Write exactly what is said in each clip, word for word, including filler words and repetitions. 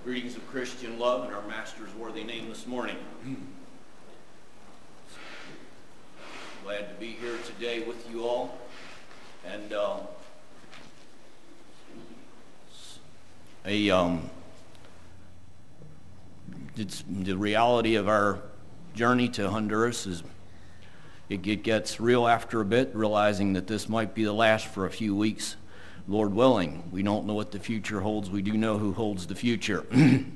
Greetings of Christian love in our Master's worthy name this morning. Glad to be here today with you all. And uh, a um, it's the reality of our journey to Honduras is it, it gets real after a bit, realizing that this might be the last for a few weeks. Lord willing. We don't know what the future holds. We do know who holds the future.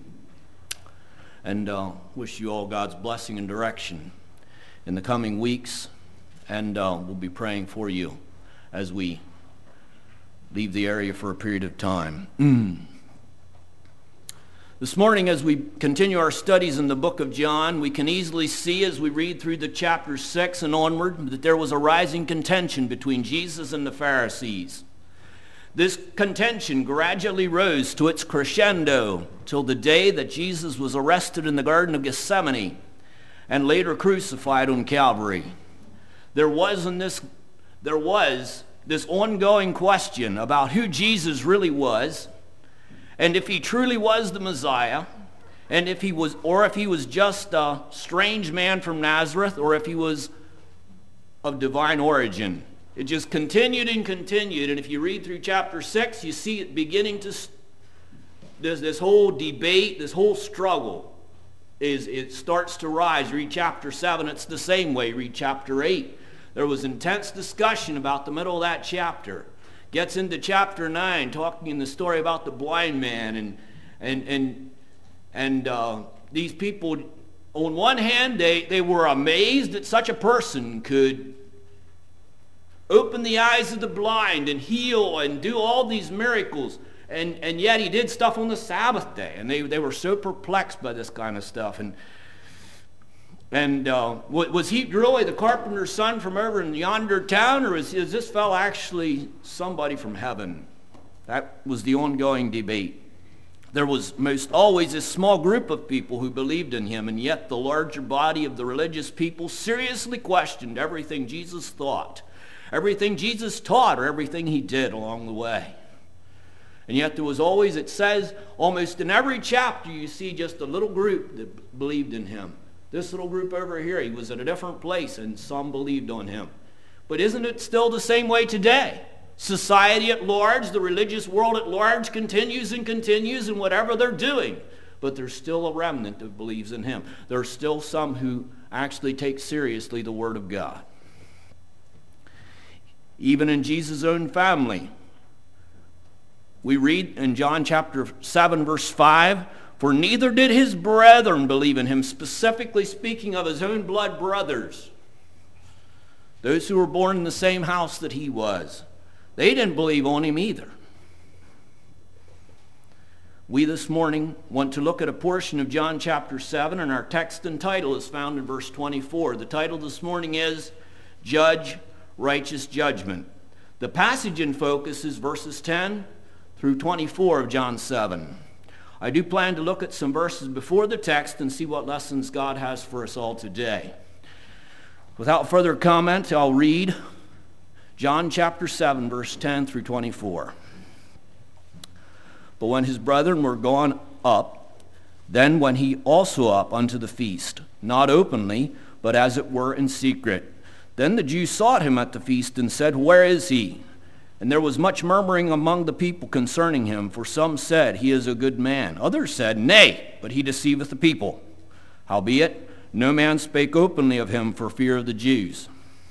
And uh, wish you all God's blessing and direction in the coming weeks. And uh, we'll be praying for you as we leave the area for a period of time. This morning, as we continue our studies in the book of John, we can easily see as we read through the chapter six and onward that there was a rising contention between Jesus and the Pharisees. This contention gradually rose to its crescendo till the day that Jesus was arrested in the Garden of Gethsemane and later crucified on Calvary. There was in this, there was this ongoing question about who Jesus really was, and if he truly was the Messiah, and if he was, or if he was just a strange man from Nazareth, or if he was of divine origin. It just continued and continued, and if you read through chapter six, you see it beginning to, there's this whole debate, this whole struggle, is it starts to rise. Read chapter seven, it's the same way. Read chapter eight. There was intense discussion about the middle of that chapter. Gets into chapter nine, talking in the story about the blind man, and and and and uh, these people, on one hand, they, they were amazed that such a person could open the eyes of the blind and heal and do all these miracles, and, and yet he did stuff on the Sabbath day, and they, they were so perplexed by this kind of stuff. And and uh, was he really the carpenter's son from over in yonder town, or is, is this fellow actually somebody from heaven? That was the ongoing debate. There was most always a small group of people who believed in him, and yet the larger body of the religious people seriously questioned everything Jesus thought, everything Jesus taught, or everything he did along the way. And yet there was always, it says, almost in every chapter you see just a little group that believed in him. This little group over here, he was at a different place, and some believed on him. But isn't it still the same way today? Society at large, the religious world at large continues and continues in whatever they're doing. But there's still a remnant that believes in him. There's still some who actually take seriously the Word of God. Even in Jesus' own family, we read in John chapter seven, verse five, for neither did his brethren believe in him, specifically speaking of his own blood brothers, those who were born in the same house that he was. They didn't believe on him either. We this morning want to look at a portion of John chapter seven, and our text and title is found in verse twenty-four. The title this morning is Judge, Righteous Judgment. The passage in focus is verses ten through twenty-four of John seven. I do plan to look at some verses before the text and see what lessons God has for us all today. Without further comment, I'll read John chapter seven, verse ten through twenty-four. But when his brethren were gone up, then went he also up unto the feast, not openly, but as it were in secret. Then the Jews sought him at the feast and said, where is he? And there was much murmuring among the people concerning him, for some said, he is a good man. Others said, nay, but he deceiveth the people. Howbeit, no man spake openly of him for fear of the Jews.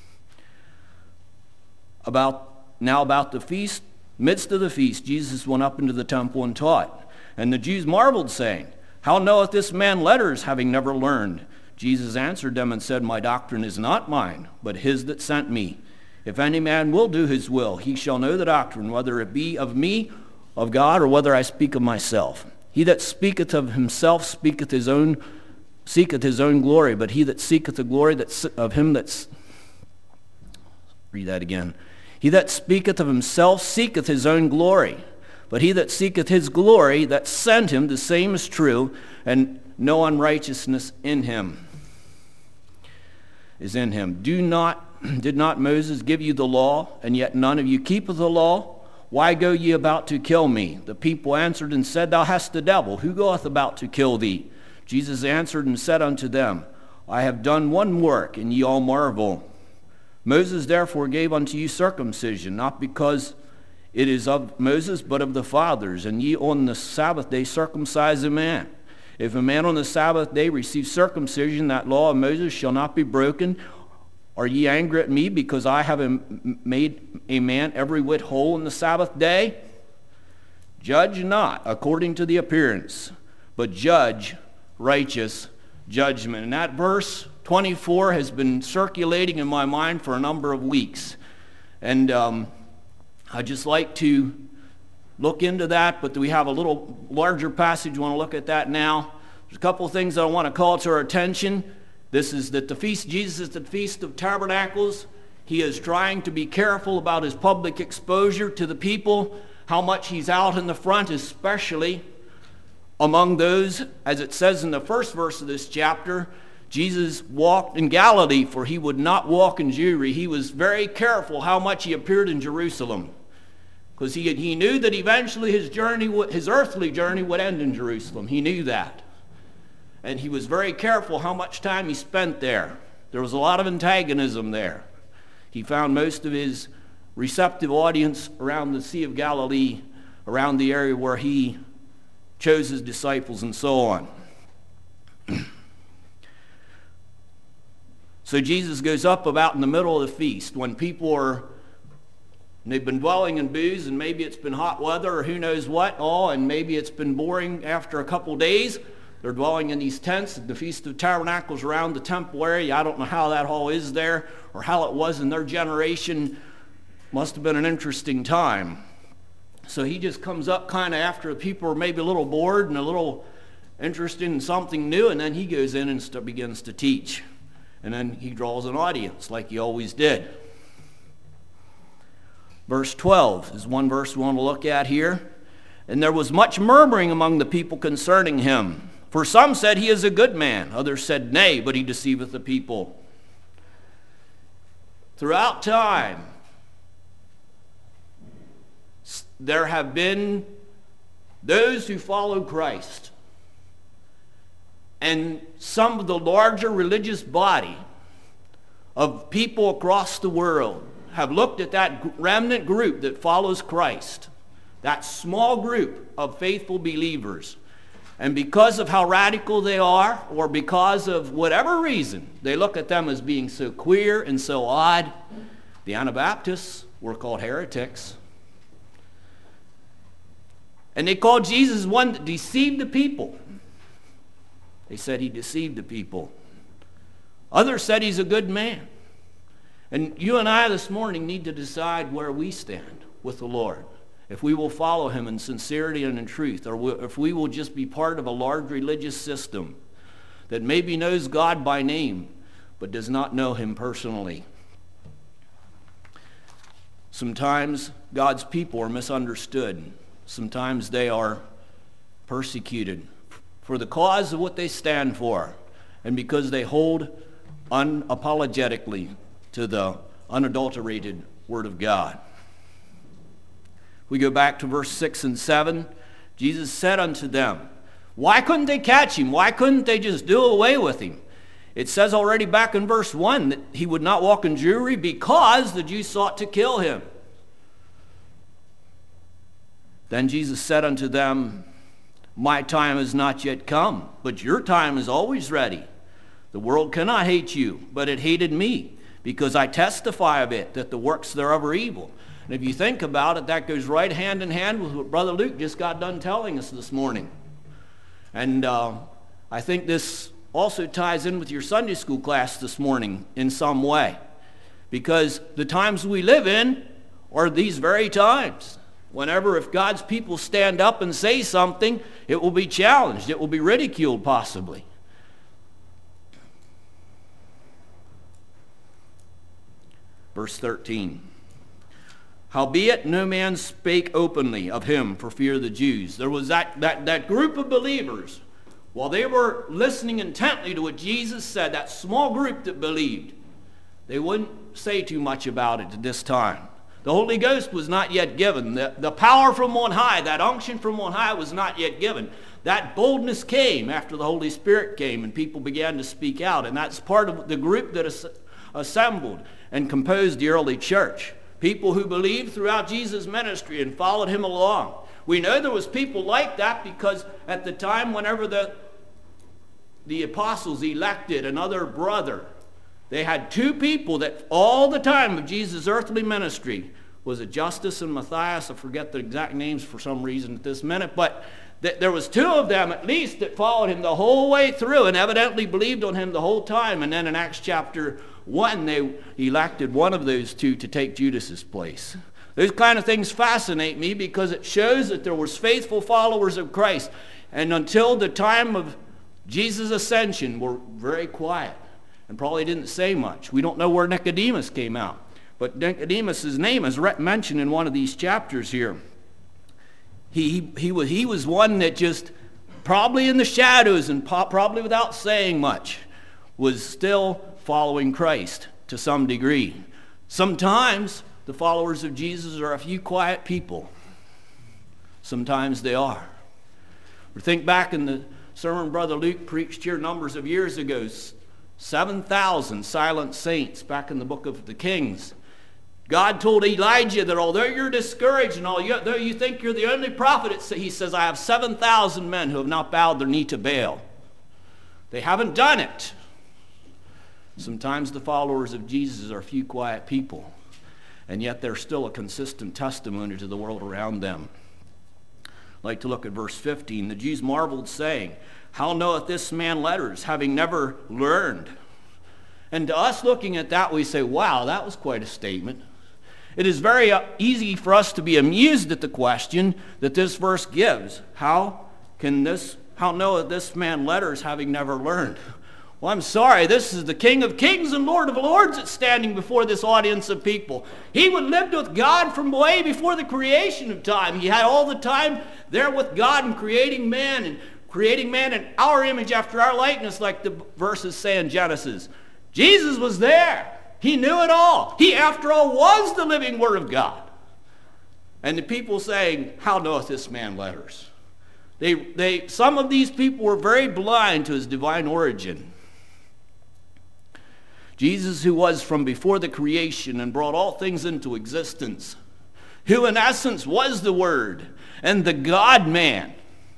About now about the feast, midst of the feast, Jesus went up into the temple and taught. And the Jews marveled, saying, how knoweth this man letters, having never learned? Jesus answered them and said, my doctrine is not mine, but his that sent me. If any man will do his will, he shall know the doctrine, whether it be of me, of God, or whether I speak of myself. He that speaketh of himself speaketh his own, seeketh his own glory, but he that seeketh the glory that of him that's, read that again. He that speaketh of himself seeketh his own glory, but he that seeketh his glory that sent him, the same is true, and no unrighteousness in him is in him. Do not Did not Moses give you the law, and yet none of you keepeth the law? why go ye about to kill me? The people answered and said, Thou hast the devil. Who goeth about to kill thee? Jesus answered and said unto them, I have done one work, and ye all marvel. Moses therefore gave unto you circumcision, not because it is of Moses, but of the fathers. And ye on the Sabbath day circumcise a man. If a man on the Sabbath day receive circumcision, that law of Moses shall not be broken. Are ye angry at me because I have made a man every whit whole on the Sabbath day? Judge not according to the appearance, but judge righteous judgment. And that verse twenty-four has been circulating in my mind for a number of weeks. And um, I'd just like to look into that, but we have a little larger passage. We want to look at that now. There's a couple of things that I want to call to our attention. This is that the feast, Jesus is the Feast of Tabernacles. He is trying to be careful about his public exposure to the people, how much he's out in the front, especially among those, as it says in the first verse of this chapter, Jesus walked in Galilee, for he would not walk in Jewry. He was very careful how much he appeared in Jerusalem, because he, he knew that eventually his journey, his earthly journey would end in Jerusalem. He knew that. And he was very careful how much time he spent there. There was a lot of antagonism there. He found most of his receptive audience around the Sea of Galilee, around the area where he chose his disciples and so on. So Jesus goes up about in the middle of the feast when people are, they've been dwelling in booths, and maybe it's been hot weather or who knows what all, and maybe it's been boring after a couple days. They're dwelling in these tents at the Feast of Tabernacles around the temple area. I don't know how that all is there or how it was in their generation. Must have been an interesting time. So he just comes up kind of after the people are maybe a little bored and a little interested in something new, and then he goes in and st- begins to teach. And then he draws an audience like he always did. Verse twelve is one verse we want to look at here. And there was much murmuring among the people concerning him. For some said, He is a good man. Others said, Nay, but he deceiveth the people. Throughout time, there have been those who follow Christ. And some of the larger religious body of people across the world have looked at that remnant group that follows Christ, that small group of faithful believers, and because of how radical they are, or because of whatever reason, they look at them as being so queer and so odd. The Anabaptists were called heretics. And they called Jesus one that deceived the people. They said he deceived the people. Others said he's a good man. And you and I this morning need to decide where we stand with the Lord. If we will follow him in sincerity and in truth, or if we will just be part of a large religious system that maybe knows God by name, but does not know him personally. Sometimes God's people are misunderstood. Sometimes they are persecuted for the cause of what they stand for, and because they hold unapologetically to the unadulterated Word of God. We go back to verse six and seven. Jesus said unto them, why couldn't they catch him? Why couldn't they just do away with him? It says already back in verse one that he would not walk in Jewry because the Jews sought to kill him. Then Jesus said unto them, my time is not yet come, but your time is always ready. The world cannot hate you, but it hated me, because I testify of it, that the works thereof are evil. And if you think about it, that goes right hand in hand with what Brother Luke just got done telling us this morning. And uh, I think this also ties in with your Sunday school class this morning in some way. Because the times we live in are these very times. Whenever if God's people stand up and say something, it will be challenged. It will be ridiculed possibly. Verse thirteen. Howbeit no man spake openly of him for fear of the Jews. There was that, that, that group of believers, while they were listening intently to what Jesus said, that small group that believed, they wouldn't say too much about it at this time. The Holy Ghost was not yet given. The, the power from on high, that unction from on high was not yet given. That boldness came after the Holy Spirit came and people began to speak out. And that's part of the group that as, assembled and composed the early church. People who believed throughout Jesus' ministry and followed him along. We know there was people like that because at the time whenever the, the apostles elected another brother, they had two people that all the time of Jesus' earthly ministry, was it Justus and Matthias? I forget the exact names for some reason at this minute, but th- there was two of them at least that followed him the whole way through and evidently believed on him the whole time. And then in Acts chapter one, they elected one of those two to take Judas's place. Those kind of things fascinate me because it shows that there was faithful followers of Christ. And until the time of Jesus' ascension, were very quiet and probably didn't say much. We don't know where Nicodemus came out. But Nicodemus' name is mentioned in one of these chapters here. He, he, he, was, he was one that just, probably in the shadows and probably without saying much, was still following Christ to some degree. Sometimes the followers of Jesus are a few quiet people. Sometimes they are. Or think back in the sermon Brother Luke preached here numbers of years ago, seven thousand silent saints back in the book of the Kings. God told Elijah that although you're discouraged and although you think you're the only prophet, he says, I have seven thousand men who have not bowed their knee to Baal. They haven't done it. Sometimes the followers of Jesus are few quiet people, and yet they're still a consistent testimony to the world around them. I'd like to look at verse fifteen. The Jews marveled, saying, how knoweth this man letters, having never learned? And to us looking at that, we say, wow, that was quite a statement. It is very easy for us to be amused at the question that this verse gives. How can this, how knoweth this man letters, having never learned? Well, I'm sorry, this is the King of Kings and Lord of Lords that's standing before this audience of people. He would lived with God from way before the creation of time. He had all the time there with God and creating man and creating man in our image after our likeness, like the verses say in Genesis. Jesus was there. He knew it all. He, after all, was the living Word of God. And the people saying, how knoweth this man letters? They, they, some of these people were very blind to his divine origin. Jesus, who was from before the creation and brought all things into existence, who in essence was the Word and the God-man,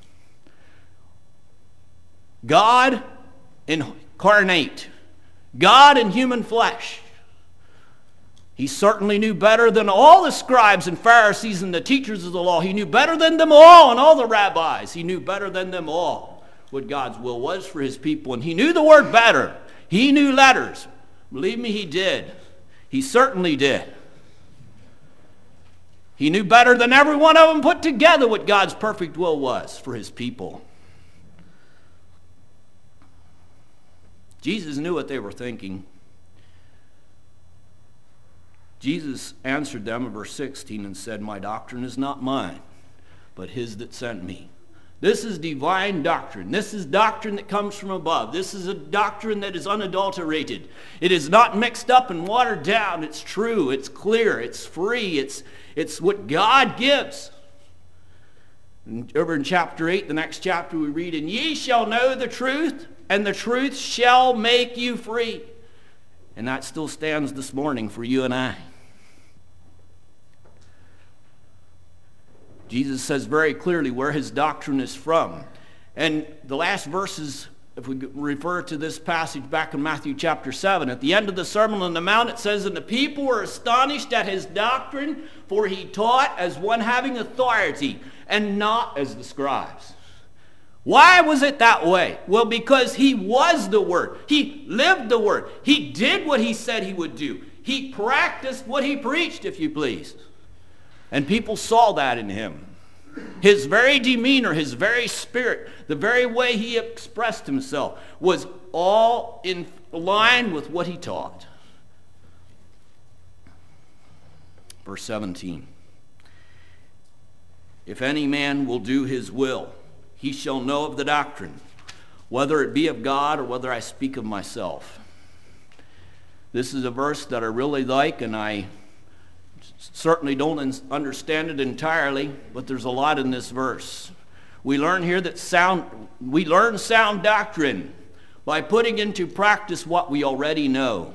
God incarnate, God in human flesh. He certainly knew better than all the scribes and Pharisees and the teachers of the law. He knew better than them all and all the rabbis. He knew better than them all what God's will was for his people. And he knew the word better. He knew letters. Believe me, he did. He certainly did. He knew better than every one of them put together what God's perfect will was for his people. Jesus knew what they were thinking. Jesus answered them in verse sixteen and said, my doctrine is not mine, but his that sent me. This is divine doctrine. This is doctrine that comes from above. This is a doctrine that is unadulterated. It is not mixed up and watered down. It's true. It's clear. It's free. It's, it's what God gives. And over in chapter eight, the next chapter, we read, and ye shall know the truth, and the truth shall make you free. And that still stands this morning for you and I. Jesus says very clearly where his doctrine is from. And the last verses, if we refer to this passage back in Matthew chapter seven, at the end of the Sermon on the Mount, it says, and the people were astonished at his doctrine, for he taught as one having authority, and not as the scribes. Why was it that way? Well, because he was the Word. He lived the Word. He did what he said he would do. He practiced what he preached, if you please. And people saw that in him. His very demeanor, his very spirit, the very way he expressed himself was all in line with what he taught. Verse seventeen. If any man will do his will, he shall know of the doctrine, whether it be of God or whether I speak of myself. This is a verse that I really like, and I certainly don't understand it entirely, but there's a lot in this verse. We learn here that sound, we learn sound doctrine by putting into practice what we already know.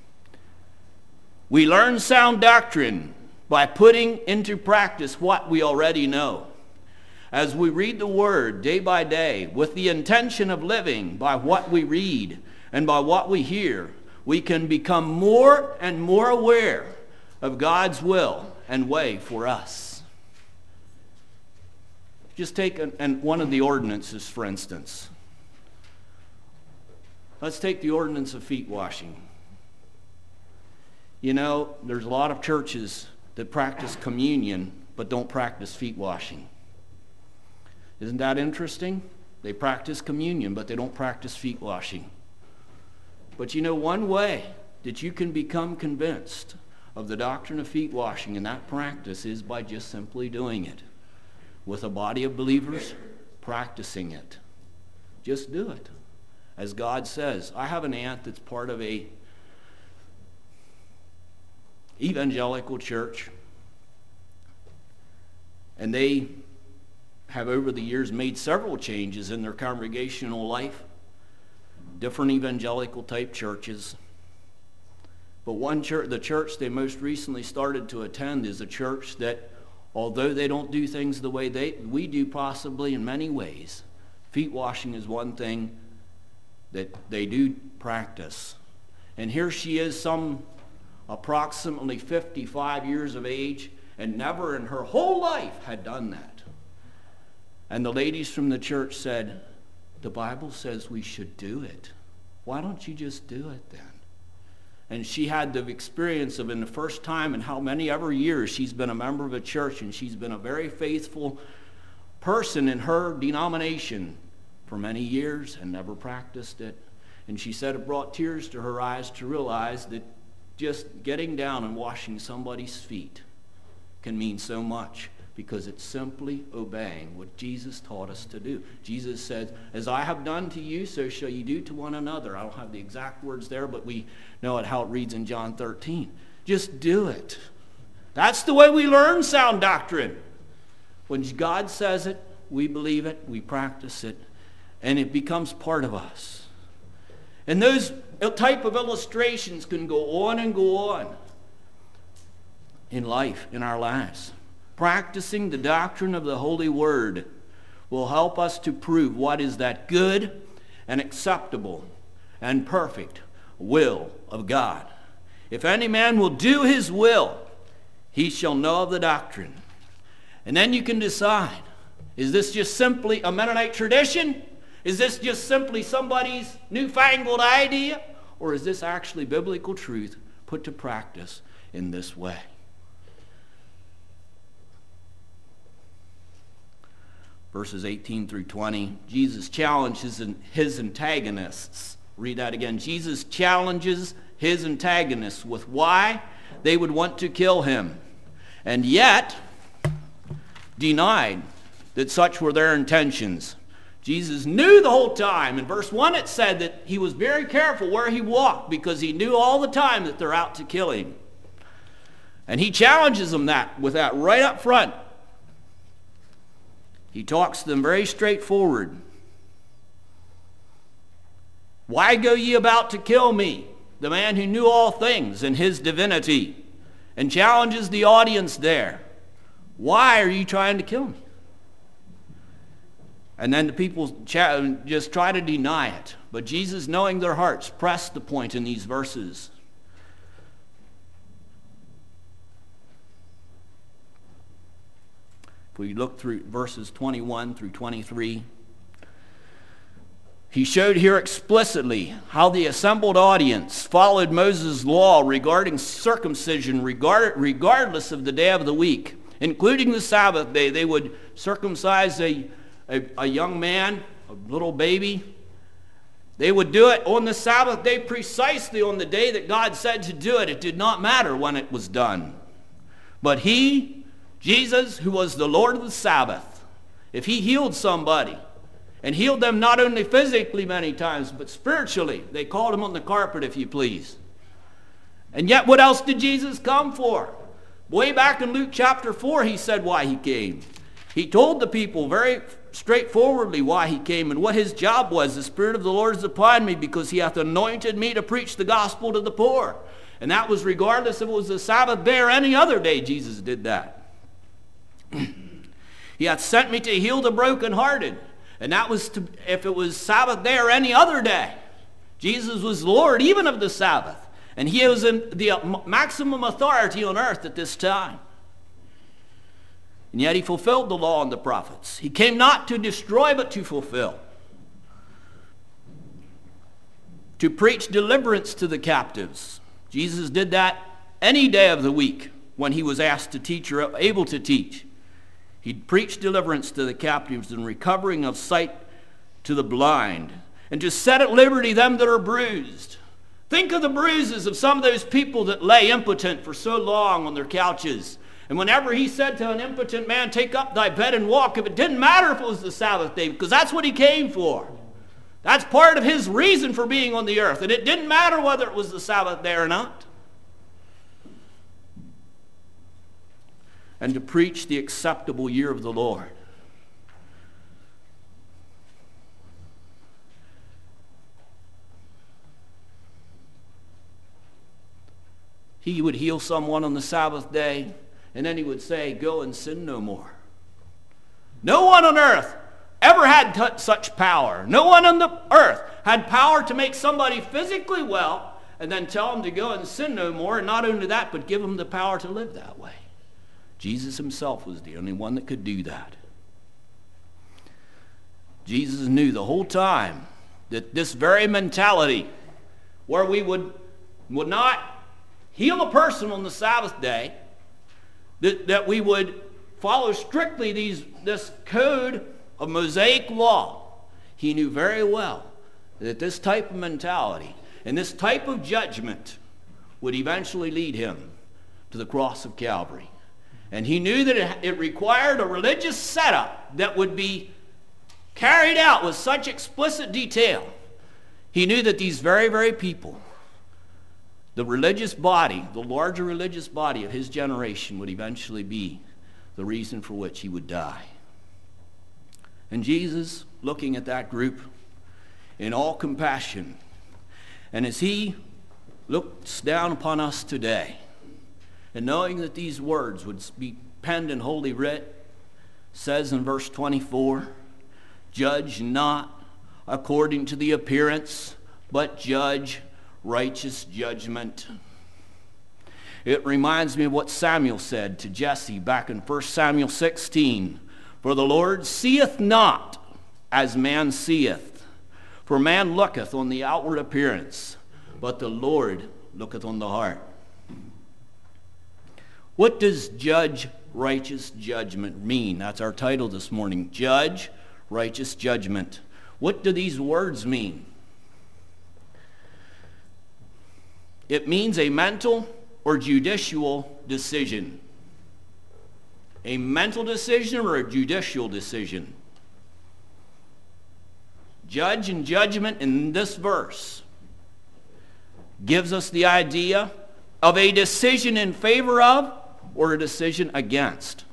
We learn sound doctrine by putting into practice what we already know. As we read the Word day by day with the intention of living by what we read and by what we hear, we can become more and more aware of God's will and way for us. Just take an, an, one of the ordinances, for instance. Let's take the ordinance of feet washing. You know, there's a lot of churches that practice communion but don't practice feet washing. Isn't that interesting? They practice communion but they don't practice feet washing. But you know, one way that you can become convinced of the doctrine of feet washing and that practice is by just simply doing it. With a body of believers, practicing it. Just do it. As God says, I have an aunt that's part of a evangelical church, and they have over the years made several changes in their congregational life, different evangelical type churches. But one church, the church they most recently started to attend, is a church that, although they don't do things the way they we do, possibly in many ways, feet washing is one thing that they do practice. And here she is, some approximately fifty-five years of age, and never in her whole life had done that. And the ladies from the church said, the Bible says we should do it. Why don't you just do it then? And she had the experience of, in the first time in how many ever years she's been a member of a church, and she's been a very faithful person in her denomination for many years and never practiced it. And she said it brought tears to her eyes to realize that just getting down and washing somebody's feet can mean so much, because it's simply obeying what Jesus taught us to do. Jesus said, as I have done to you, so shall you do to one another. I don't have the exact words there, but we know it how it reads in John thirteen. Just do it. That's the way we learn sound doctrine. When God says it, we believe it, we practice it, and it becomes part of us. And those type of illustrations can go on and go on in life, in our lives. Practicing the doctrine of the Holy Word will help us to prove what is that good and acceptable and perfect will of God. If any man will do his will, he shall know of the doctrine. And then you can decide, is this just simply a Mennonite tradition? Is this just simply somebody's newfangled idea? Or is this actually biblical truth put to practice in this way? Verses eighteen through twenty, Jesus challenges his antagonists. Read that again. Jesus challenges his antagonists with why they would want to kill him, and yet denied that such were their intentions. Jesus knew the whole time. In verse one it said that he was very careful where he walked, because he knew all the time that they're out to kill him. And he challenges them that with that right up front. He talks to them very straightforward. Why go ye about to kill me, the man who knew all things and his divinity? And challenges the audience there. Why are you trying to kill me? And then the people just try to deny it. But Jesus, knowing their hearts, pressed the point in these verses. If we look through verses twenty-one through twenty-three, he showed here explicitly how the assembled audience followed Moses' law regarding circumcision regard, regardless of the day of the week, including the Sabbath day. They would circumcise a, a, a young man, a little baby. They would do it on the Sabbath day, precisely on the day that God said to do it. It did not matter when it was done. But he, Jesus, who was the Lord of the Sabbath, if he healed somebody, and healed them not only physically many times, but spiritually, they called him on the carpet, if you please. And yet what else did Jesus come for? Way back in Luke chapter four, he said why he came. He told the people very straightforwardly why he came and what his job was. The Spirit of the Lord is upon me because he hath anointed me to preach the gospel to the poor. And that was regardless if it was the Sabbath day or any other day, Jesus did that. He hath sent me to heal the brokenhearted. And that was to, if it was Sabbath day or any other day. Jesus was Lord even of the Sabbath. And he was in the maximum authority on earth at this time. And yet he fulfilled the law and the prophets. He came not to destroy, but to fulfill. To preach deliverance to the captives. Jesus did that any day of the week when he was asked to teach or able to teach. He preached deliverance to the captives and recovering of sight to the blind. And to set at liberty them that are bruised. Think of the bruises of some of those people that lay impotent for so long on their couches. And whenever he said to an impotent man, take up thy bed and walk, if it didn't matter if it was the Sabbath day, because that's what he came for. That's part of his reason for being on the earth. And it didn't matter whether it was the Sabbath day or not. And to preach the acceptable year of the Lord. He would heal someone on the Sabbath day, and then he would say, go and sin no more. No one on earth ever had t- such power. No one on the earth had power to make somebody physically well and then tell them to go and sin no more. And not only that, but give them the power to live that way. Jesus himself was the only one that could do that. Jesus knew the whole time that this very mentality where we would, would not heal a person on the Sabbath day, that, that we would follow strictly these, this code of Mosaic law. He knew very well that this type of mentality and this type of judgment would eventually lead him to the cross of Calvary. And he knew that it, it required a religious setup that would be carried out with such explicit detail. He knew that these very, very people, the religious body, the larger religious body of his generation would eventually be the reason for which he would die. And Jesus, looking at that group in all compassion, and as he looks down upon us today, and knowing that these words would be penned in Holy Writ, says in verse twenty-four, judge not according to the appearance, but judge righteous judgment. It reminds me of what Samuel said to Jesse back in First Samuel sixteen. For the Lord seeth not as man seeth. For man looketh on the outward appearance, but the Lord looketh on the heart. What does judge righteous judgment mean? That's our title this morning. Judge righteous judgment. What do these words mean? It means a mental or judicial decision. A mental decision or a judicial decision. Judge and judgment in this verse gives us the idea of a decision in favor of or a decision against.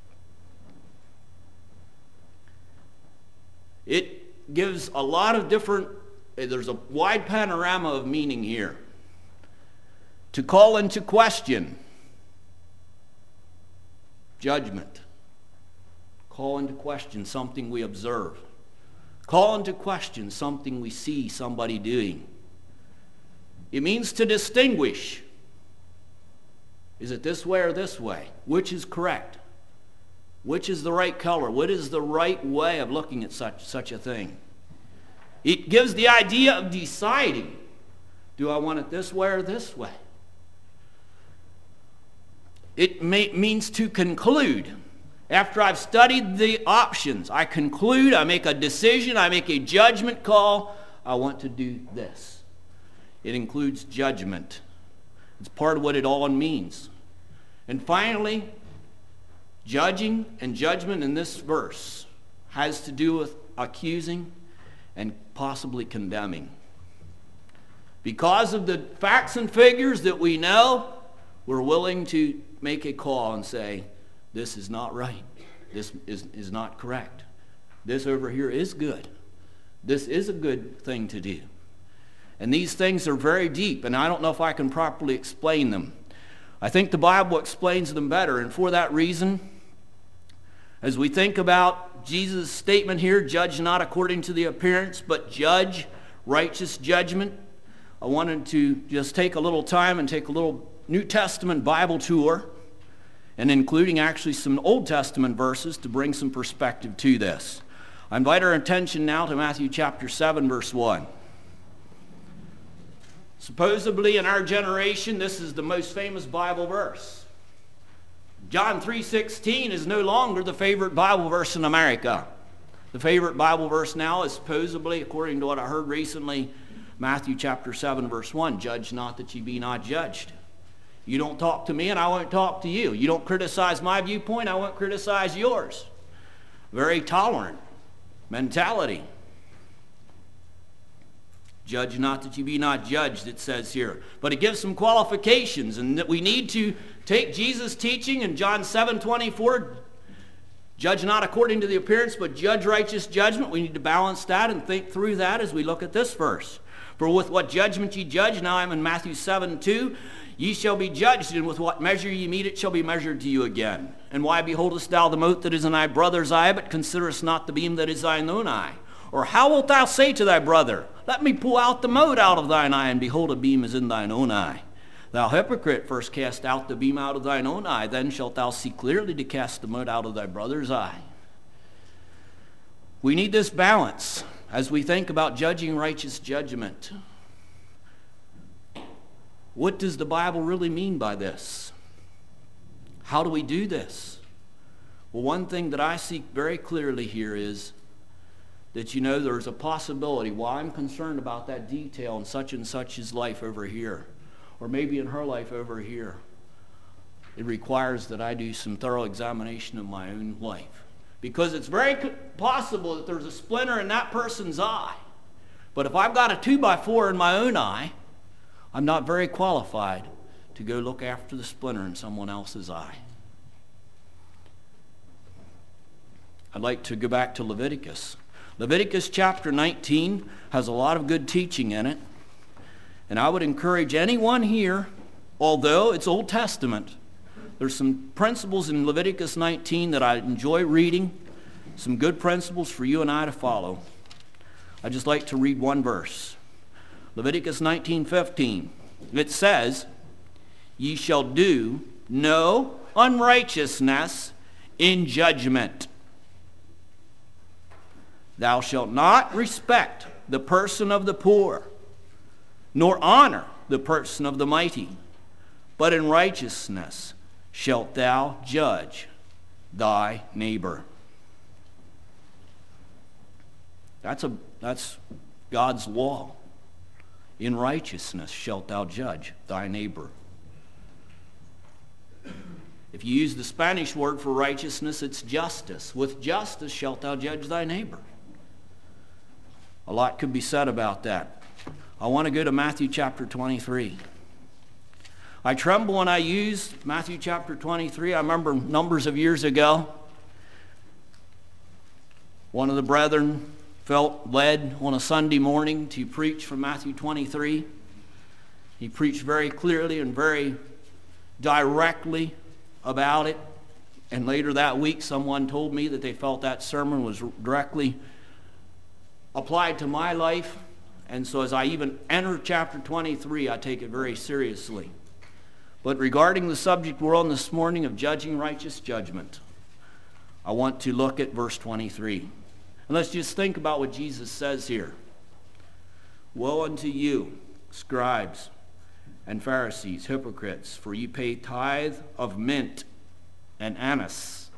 It gives a lot of different, there's a wide panorama of meaning here. To call into question judgment. Call into question something we observe. Call into question something we see somebody doing. It means to distinguish. Is it this way or this way? Which is correct? Which is the right color? What is the right way of looking at such, such a thing? It gives the idea of deciding. Do I want it this way or this way? It may, means to conclude. After I've studied the options, I conclude, I make a decision, I make a judgment call. I want to do this. It includes judgment. It's part of what it all means. And finally, judging and judgment in this verse has to do with accusing and possibly condemning. Because of the facts and figures that we know, we're willing to make a call and say, this is not right. This is, is not correct. This over here is good. This is a good thing to do. And these things are very deep, and I don't know if I can properly explain them. I think the Bible explains them better, and for that reason, as we think about Jesus' statement here, judge not according to the appearance, but judge righteous judgment, I wanted to just take a little time and take a little New Testament Bible tour, and including actually some Old Testament verses to bring some perspective to this. I invite our attention now to Matthew chapter seven, verse one. Supposedly in our generation, this is the most famous Bible verse. John three sixteen is no longer the favorite Bible verse in America. The favorite Bible verse now is supposedly, according to what I heard recently, Matthew chapter seven, verse one. Judge not that ye be not judged. You don't talk to me and I won't talk to you. You don't criticize my viewpoint, I won't criticize yours. Very tolerant mentality. Judge not that you be not judged, it says here. But it gives some qualifications, and that we need to take Jesus' teaching in John seven twenty-four. Judge not according to the appearance, but judge righteous judgment. We need to balance that and think through that as we look at this verse. For with what judgment ye judge, now I'm in Matthew seven two, ye shall be judged, and with what measure ye meet, it shall be measured to you again. And why beholdest thou the mote that is in thy brother's eye, but considerest not the beam that is thine own eye? Or how wilt thou say to thy brother, let me pull out the mote out of thine eye, and behold, a beam is in thine own eye? Thou hypocrite, first cast out the beam out of thine own eye, then shalt thou see clearly to cast the mote out of thy brother's eye. We need this balance as we think about judging righteous judgment. What does the Bible really mean by this? How do we do this? Well, one thing that I see very clearly here is that, you know, there's a possibility, while I'm concerned about that detail in such and such's life over here, or maybe in her life over here, it requires that I do some thorough examination of my own life. Because it's very possible that there's a splinter in that person's eye. But if I've got a two by four in my own eye, I'm not very qualified to go look after the splinter in someone else's eye. I'd like to go back to Leviticus. Leviticus chapter nineteen has a lot of good teaching in it. And I would encourage anyone here, although it's Old Testament, there's some principles in Leviticus nineteen that I enjoy reading, some good principles for you and I to follow. I'd just like to read one verse. Leviticus nineteen fifteen. It says, ye shall do no unrighteousness in judgment. Thou shalt not respect the person of the poor, nor honor the person of the mighty, but in righteousness shalt thou judge thy neighbor. That's a that's God's law. In righteousness shalt thou judge thy neighbor. If you use the Spanish word for righteousness, it's justice. With justice shalt thou judge thy neighbor. A lot could be said about that. I want to go to Matthew chapter twenty-three. I tremble when I use Matthew chapter twenty-three. I remember numbers of years ago, one of the brethren felt led on a Sunday morning to preach from Matthew twenty-three. He preached very clearly and very directly about it. And later that week, someone told me that they felt that sermon was directly applied to my life. And so as I even enter chapter twenty-three, I take it very seriously. But regarding the subject we're on this morning of judging righteous judgment, I want to look at verse twenty-three. And let's just think about what Jesus says here. Woe unto you, scribes and Pharisees, hypocrites, for ye pay tithe of mint and anise,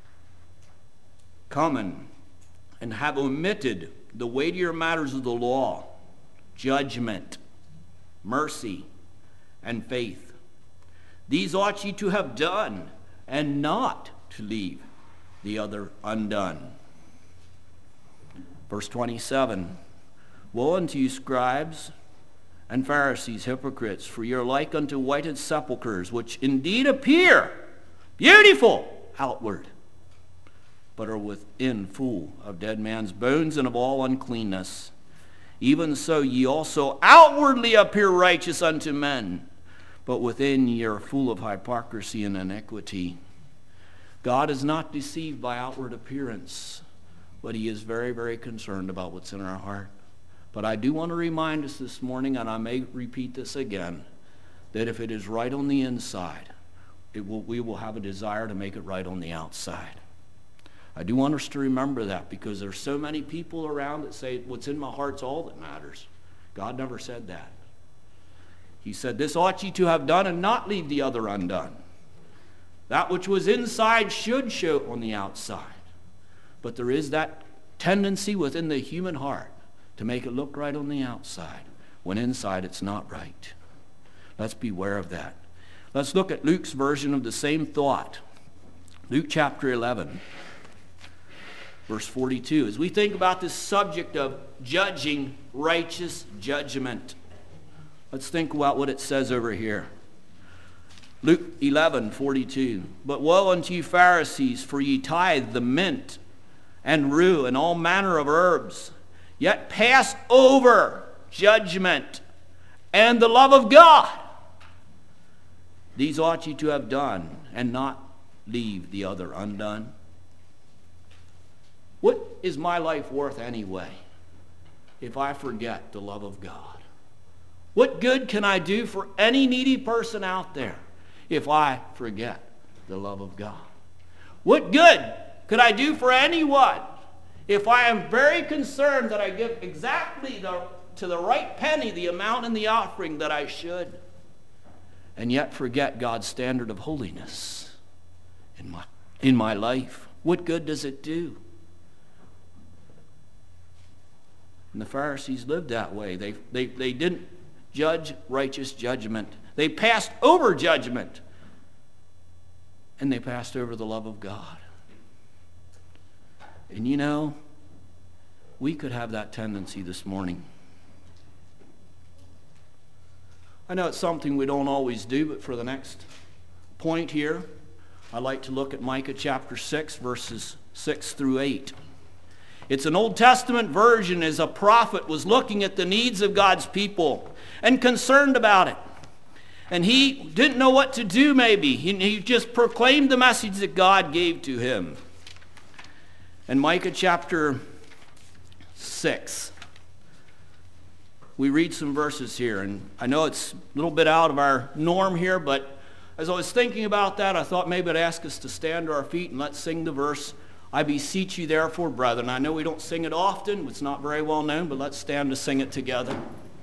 cumin, and have omitted the weightier matters of the law, judgment, mercy, and faith. These ought ye to have done, and not to leave the other undone. Verse twenty-seven, woe unto you, scribes and Pharisees, hypocrites, for ye are like unto whited sepulchres, which indeed appear beautiful outward, but are within full of dead man's bones and of all uncleanness. Even so ye also outwardly appear righteous unto men, but within ye are full of hypocrisy and iniquity. God is not deceived by outward appearance, but he is very, very concerned about what's in our heart. But I do want to remind us this morning, and I may repeat this again, that if it is right on the inside, it will, we will have a desire to make it right on the outside. I do want us to remember that, because there's so many people around that say what's in my heart's all that matters. God never said that. He said, this ought ye to have done and not leave the other undone. That which was inside should show on the outside. But there is that tendency within the human heart to make it look right on the outside, when inside it's not right. Let's beware of that. Let's look at Luke's version of the same thought. Luke chapter eleven, verse forty-two. As we think about this subject of judging righteous judgment, let's think about what it says over here. Luke eleven, forty-two. But woe unto you Pharisees, for ye tithe the mint and rue and all manner of herbs, yet pass over judgment and the love of God. These ought ye to have done, and not leave the other undone. What is my life worth anyway if I forget the love of God? What good can I do for any needy person out there if I forget the love of God? What good could I do for anyone if I am very concerned that I give exactly the, to the right penny the amount in the offering that I should, and yet forget God's standard of holiness in my, in my life? What good does it do? And the Pharisees lived that way. They, they, they didn't judge righteous judgment. They passed over judgment, and they passed over the love of God. And you know, we could have that tendency this morning. I know it's something we don't always do, but for the next point here, I'd like to look at Micah chapter six, verses six through eight. It's an Old Testament version as a prophet was looking at the needs of God's people and concerned about it. And he didn't know what to do maybe. He, he just proclaimed the message that God gave to him. In Micah chapter six, we read some verses here, and I know it's a little bit out of our norm here, but as I was thinking about that, I thought maybe I'd ask us to stand to our feet and let's sing the verse, I beseech you therefore, brethren. I know we don't sing it often, it's not very well known, but let's stand to sing it together.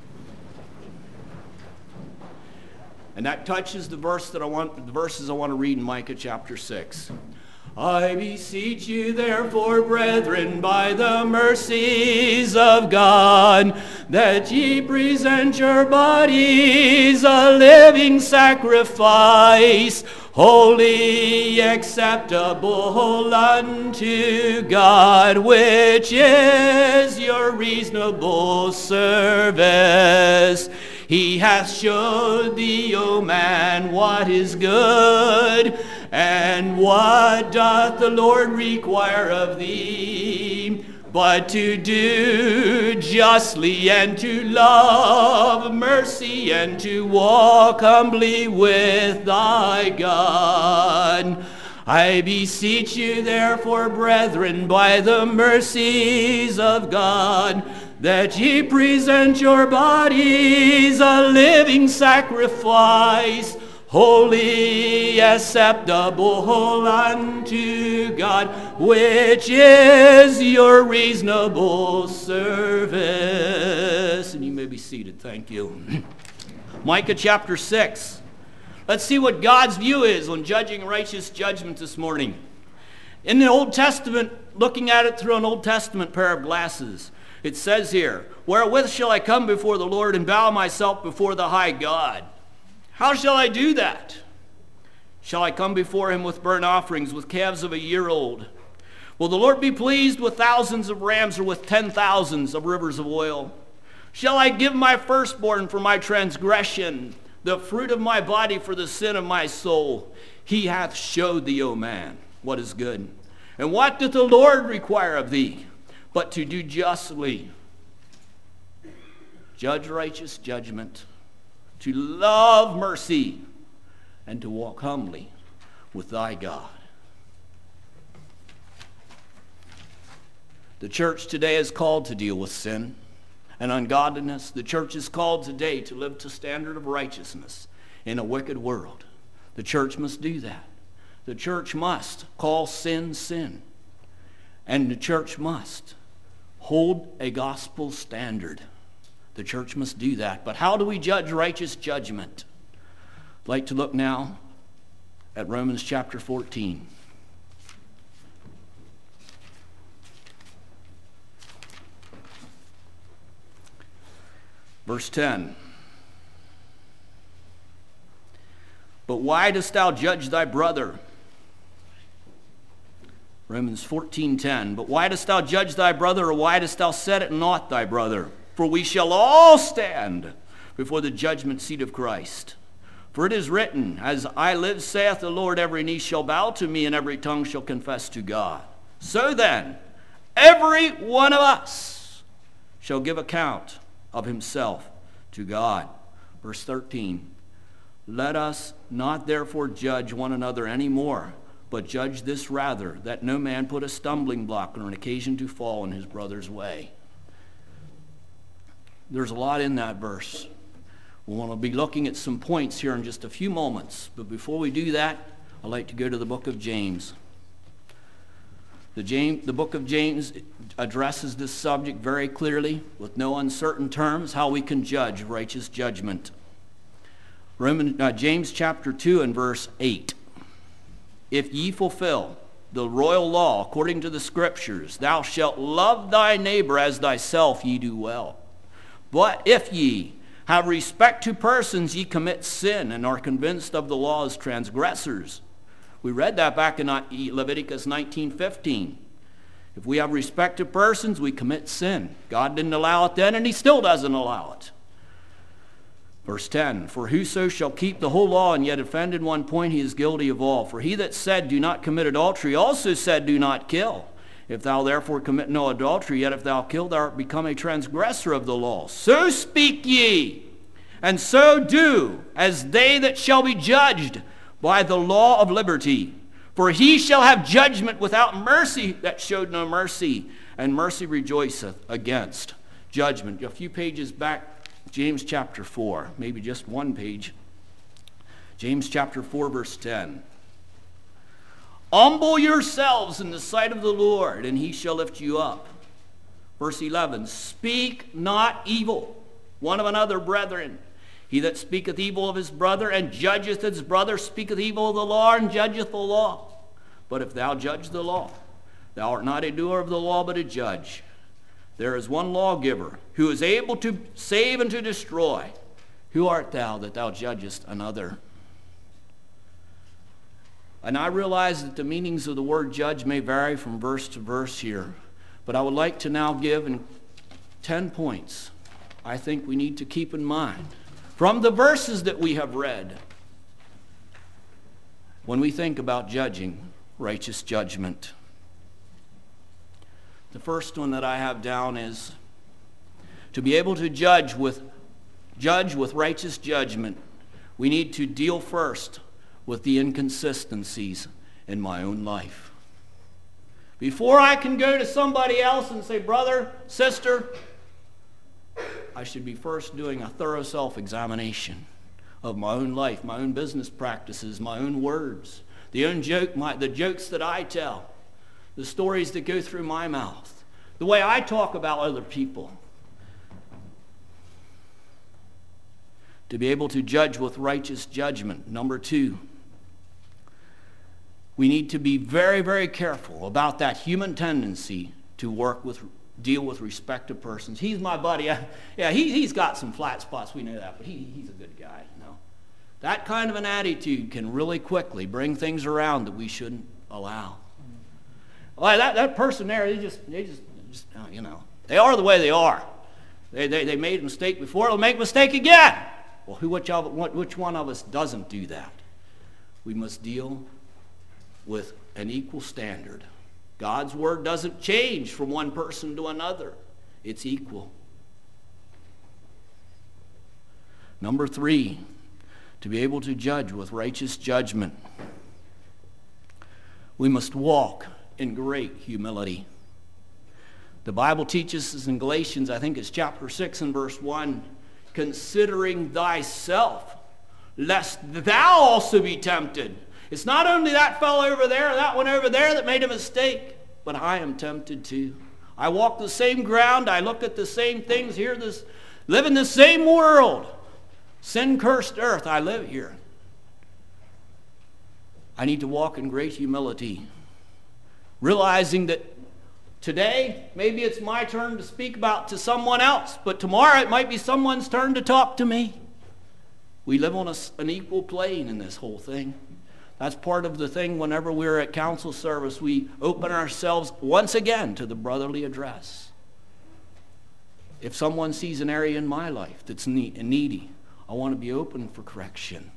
And that touches the verse that I want, the verses I want to read in Micah chapter six. I beseech you therefore, brethren, by the mercies of God, that ye present your bodies a living sacrifice, holy, acceptable unto God, which is your reasonable service. He hath showed thee, O man, what is good, and what doth the Lord require of thee, but to do justly, and to love mercy, and to walk humbly with thy God. I beseech you therefore, brethren, by the mercies of God, that ye present your bodies a living sacrifice, holy, acceptable unto God, which is your reasonable service. And you may be seated. Thank you. Micah chapter six. Let's see what God's view is on judging righteous judgment this morning. In the Old Testament, looking at it through an Old Testament pair of glasses, it says here, wherewith shall I come before the Lord and bow myself before the high God? How shall I do that? Shall I come before him with burnt offerings, with calves of a year old? Will the Lord be pleased with thousands of rams, or with ten thousands of rivers of oil? Shall I give my firstborn for my transgression, the fruit of my body for the sin of my soul? He hath showed thee, O man, what is good. And what doth the Lord require of thee? But to do justly, judge righteous judgment, to love mercy, and to walk humbly with thy God. The church today is called to deal with sin and ungodliness. The church is called today to live to standard of righteousness in a wicked world. The church must do that. The church must call sin sin. And the church must hold a gospel standard. The church must do that. But how do we judge righteous judgment? I'd like to look now at Romans chapter fourteen. Verse ten. But why dost thou judge thy brother? Romans fourteen ten. But why dost thou judge thy brother, or why dost thou set at naught thy brother? For we shall all stand before the judgment seat of Christ. For it is written, As I live, saith the Lord, every knee shall bow to me, and every tongue shall confess to God. So then, every one of us shall give account of himself to God. Verse thirteen. Let us not therefore judge one another any more, but judge this rather, that no man put a stumbling block or an occasion to fall in his brother's way. There's a lot in that verse. We want to be looking at some points here in just a few moments. But before we do that, I'd like to go to the book of James. The, James, the book of James addresses this subject very clearly, with no uncertain terms, how we can judge righteous judgment. Roman, uh, James chapter two and verse eight. If ye fulfill the royal law according to the Scriptures, thou shalt love thy neighbor as thyself, ye do well. But if ye have respect to persons, ye commit sin, and are convinced of the law as transgressors. We read that back in Leviticus nineteen fifteen. If we have respect to persons, we commit sin. God didn't allow it then, and he still doesn't allow it. Verse ten, For whoso shall keep the whole law and yet offend in one point, he is guilty of all. For he that said, Do not commit adultery, also said, Do not kill. If thou therefore commit no adultery, yet if thou kill, thou art become a transgressor of the law. So speak ye, and so do, as they that shall be judged by the law of liberty. For he shall have judgment without mercy that showed no mercy, and mercy rejoiceth against judgment. A few pages back, James chapter four, maybe just one page. James chapter four, verse ten. Humble yourselves in the sight of the Lord, and he shall lift you up. Verse eleven, Speak not evil one of another, brethren. He that speaketh evil of his brother and judgeth his brother speaketh evil of the law and judgeth the law. But if thou judge the law, thou art not a doer of the law, but a judge. There is one lawgiver who is able to save and to destroy. Who art thou that thou judgest another? And I realize that the meanings of the word judge may vary from verse to verse here. But I would like to now give in ten points I think we need to keep in mind from the verses that we have read when we think about judging righteous judgment. The first one that I have down is to be able to judge with judge with righteous judgment, we need to deal first with the inconsistencies in my own life. Before I can go to somebody else and say, brother, sister, I should be first doing a thorough self-examination of my own life, my own business practices, my own words, the own joke, my, the jokes that I tell, the stories that go through my mouth, the way I talk about other people. To be able to judge with righteous judgment. Number two, we need to be very, very careful about that human tendency to work with, deal with respect to persons. He's my buddy. Yeah, he, he's got some flat spots. We know that, but he, he's a good guy. You know? That kind of an attitude can really quickly bring things around that we shouldn't allow. Well, that, that person there, they just, they just, just, you know, they are the way they are. They, they, they made a mistake before, they'll make a mistake again. Well, who, which, of, which one of us doesn't do that? We must deal with an equal standard. God's word doesn't change from one person to another. It's equal. Number three, to be able to judge with righteous judgment, we must walk in great humility. The Bible teaches us in Galatians, I think it's chapter six and verse one, considering thyself, lest thou also be tempted. It's not only that fellow over there or that one over there that made a mistake, but I am tempted too. I walk the same ground, I look at the same things, hear this, live in the same world. Sin-cursed earth, I live here. I need to walk in great humility, realizing that today, maybe it's my turn to speak about to someone else, but tomorrow it might be someone's turn to talk to me. We live on a, an equal plane in this whole thing. That's part of the thing whenever we're at council service, we open ourselves once again to the brotherly address. If someone sees an area in my life that's needy, I want to be open for correction.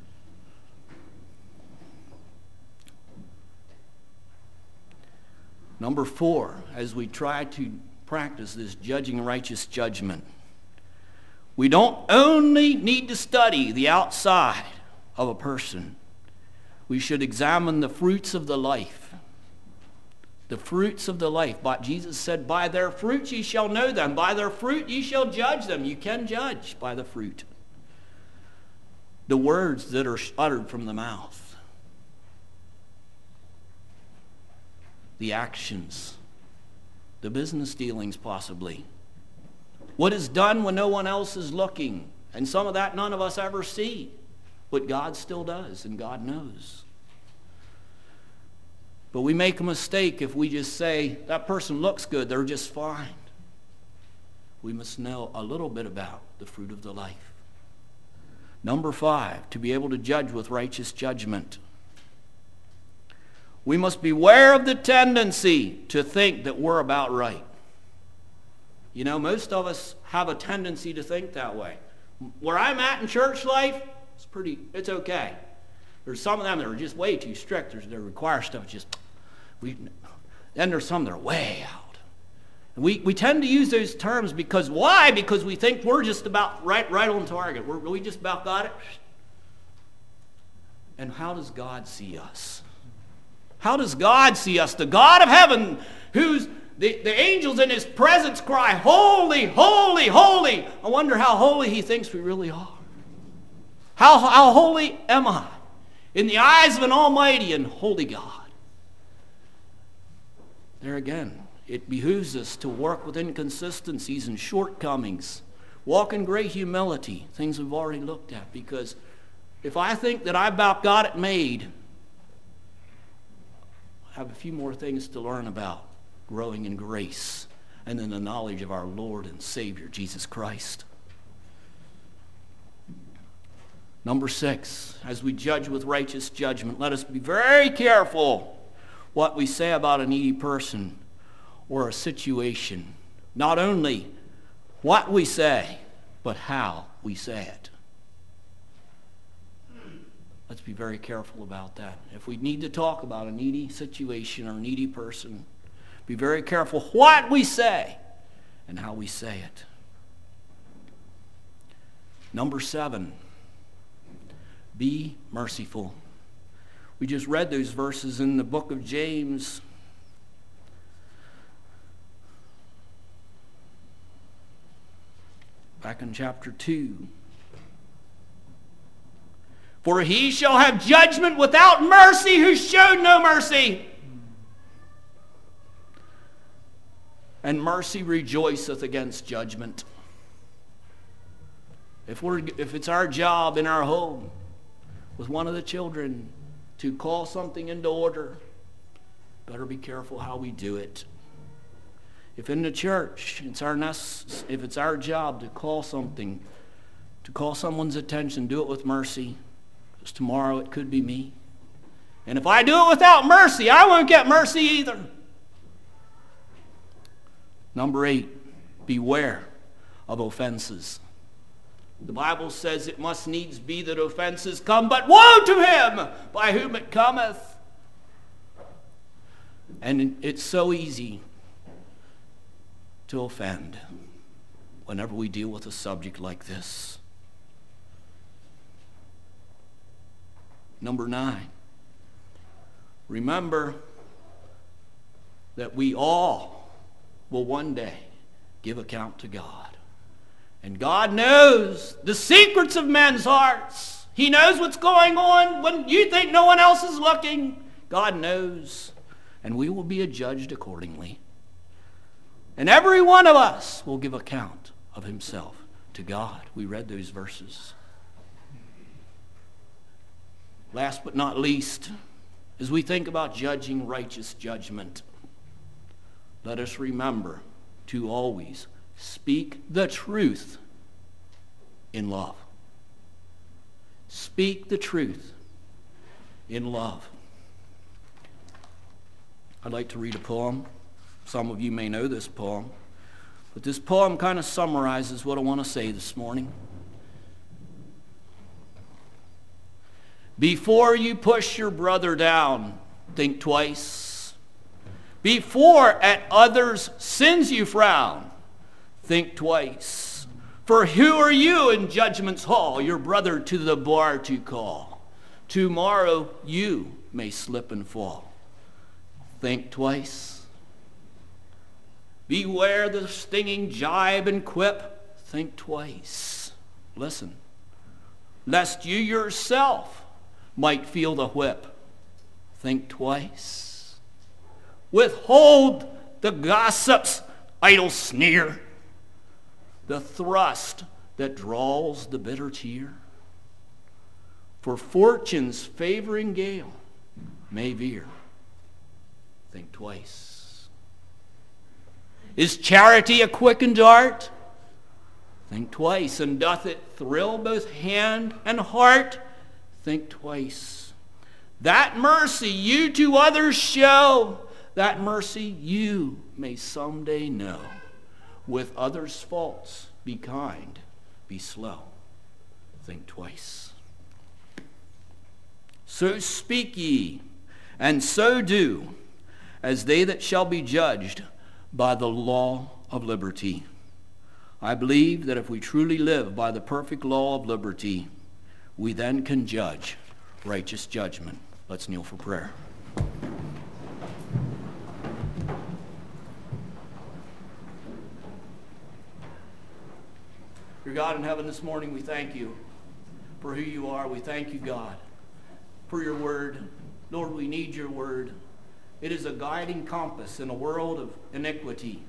Number four, as we try to practice this judging righteous judgment, we don't only need to study the outside of a person. We should examine the fruits of the life. The fruits of the life. But Jesus said, by their fruits ye shall know them. By their fruit ye shall judge them. You can judge by the fruit. The words that are uttered from the mouth. The actions. The business dealings possibly. What is done when no one else is looking. And some of that none of us ever see. But God still does, and God knows. But we make a mistake if we just say, that person looks good, they're just fine. We must know a little bit about the fruit of the life. Number five, to be able to judge with righteous judgment. We must beware of the tendency to think that we're about right. You know, most of us have a tendency to think that way. Where I'm at in church life, it's pretty, it's okay. There's some of them that are just way too strict. There's, they require stuff just, we, then there's some that are way out. And we, we tend to use those terms because, why? Because we think we're just about right, right on target. We're, we just about got it. And how does God see us? How does God see us? The God of heaven, who's the, the angels in his presence cry, holy, holy, holy. I wonder how holy he thinks we really are. How, how holy am I in the eyes of an almighty and holy God? There again, it behooves us to work with inconsistencies and shortcomings. Walk in great humility, things we've already looked at. Because if I think that I about got it made, I have a few more things to learn about growing in grace and in the knowledge of our Lord and Savior, Jesus Christ. Number six, as we judge with righteous judgment, let us be very careful what we say about a needy person or a situation. Not only what we say, but how we say it. Let's be very careful about that. If we need to talk about a needy situation or a needy person, be very careful what we say and how we say it. Number seven, be merciful. We just read those verses in the book of James. Back in chapter two. For he shall have judgment without mercy who showed no mercy. And mercy rejoiceth against judgment. If we're, if it's our job in our home with one of the children to call something into order, better be careful how we do it. If in the church, it's our if it's our job to call something, to call someone's attention, do it with mercy. Because tomorrow it could be me. And if I do it without mercy, I won't get mercy either. Number eight, beware of offenses. The Bible says it must needs be that offenses come, but woe to him by whom it cometh. And it's so easy to offend whenever we deal with a subject like this. Number nine, remember that we all will one day give account to God. And God knows the secrets of men's hearts. He knows what's going on when you think no one else is looking. God knows. And we will be adjudged accordingly. And every one of us will give account of himself to God. We read those verses. Last but not least, as we think about judging righteous judgment, let us remember to always speak the truth in love. Speak the truth in love. I'd like to read a poem. Some of you may know this poem, but this poem kind of summarizes what I want to say this morning. Before you push your brother down, think twice. Before at others' sins you frown, think twice. For who are you in judgment's hall, your brother to the bar to call? Tomorrow you may slip and fall. Think twice. Beware the stinging jibe and quip. Think twice. Listen, lest you yourself might feel the whip. Think twice. Withhold the gossip's idle sneer, the thrust that draws the bitter tear. For fortune's favoring gale may veer. Think twice. Is charity a quickened art? Think twice. And doth it thrill both hand and heart? Think twice. That mercy you to others show, that mercy you may someday know. With others' faults be kind, be slow. Think twice. So speak ye, and so do, as they that shall be judged by the law of liberty. I believe that if we truly live by the perfect law of liberty, we then can judge righteous judgment. Let's kneel for prayer. Dear God in heaven, this morning we thank you for who you are. We thank you, God, for your word. Lord, we need your word. It is a guiding compass in a world of iniquity.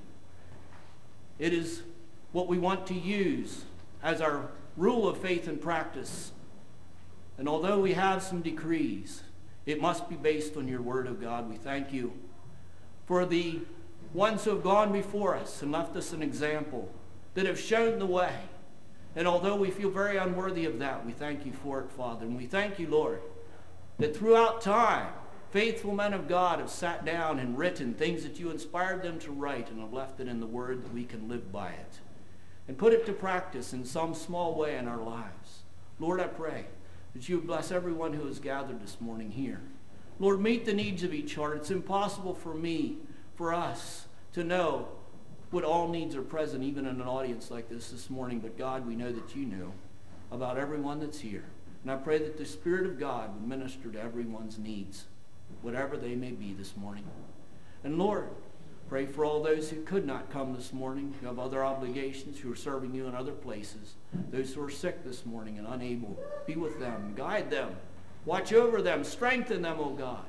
It is what we want to use as our rule of faith and practice. And although we have some decrees, it must be based on your word, of God. We thank you for the ones who have gone before us and left us an example, that have shown the way. And although we feel very unworthy of that, we thank you for it, Father. And we thank you, Lord, that throughout time, faithful men of God have sat down and written things that you inspired them to write, and have left it in the word that we can live by it and put it to practice in some small way in our lives. Lord, I pray that you would bless everyone who has gathered this morning here. Lord, meet the needs of each heart. It's impossible for me, for us, to know what all needs are present, even in an audience like this this morning. But God, we know that you know about everyone that's here. And I pray that the Spirit of God would minister to everyone's needs, whatever they may be this morning. And Lord, pray for all those who could not come this morning, who have other obligations, who are serving you in other places. Those who are sick this morning and unable, be with them, guide them, watch over them, strengthen them, O God.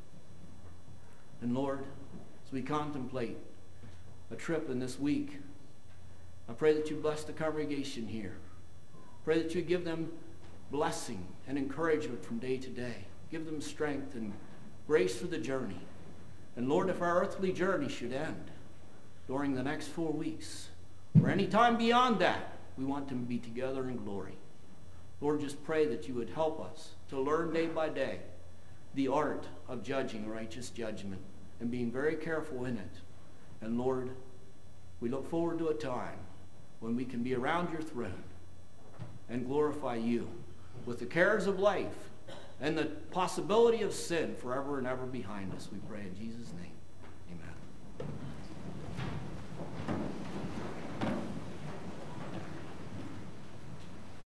And Lord, as we contemplate a trip in this week, I pray that you bless the congregation here. Pray that you give them blessing and encouragement from day to day. Give them strength and grace for the journey. And Lord, if our earthly journey should end during the next four weeks, or any time beyond that, we want to be together in glory. Lord, just pray that you would help us to learn day by day the art of judging righteous judgment and being very careful in it. And Lord, we look forward to a time when we can be around your throne and glorify you with the cares of life and the possibility of sin forever and ever behind us. We pray in Jesus' name.